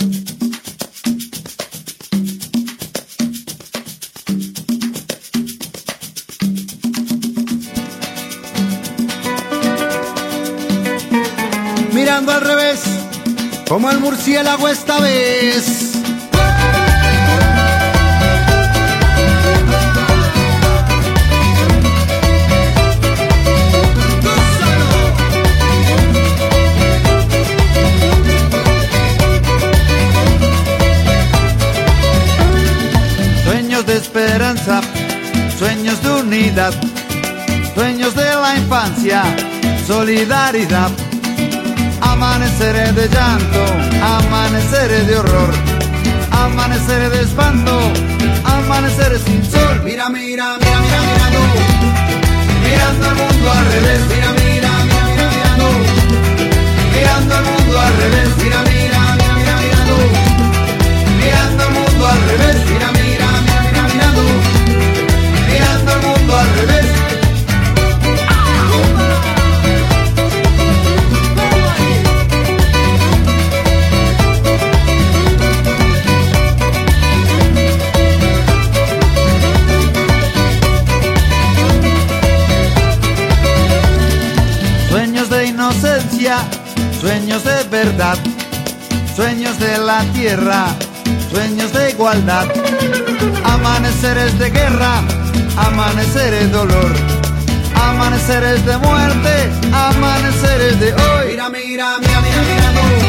Mirando al revés, como el murciélago esta vez. Sueños de esperanza, sueños de unidad, sueños de la infancia, solidaridad. Amaneceré de llanto, amaneceré de horror, amaneceré de espanto, amaneceré sin sol. Mira, mira, mira, mira, mirando, mirando al mundo al revés. Mira, mira, mira, mira, mirando, mirando al mundo al revés. Mira, mira, mira, mira, mirando, mirando al mundo al revés. Mira, mira, mira, mira, mirando, mirando al mundo al revés. Sueños de inocencia, sueños de verdad, sueños de la tierra, sueños de igualdad. Amaneceres de guerra, amaneceres de dolor, amaneceres de muerte, amaneceres de hoy. Mira, mira, mira, mira, mirando.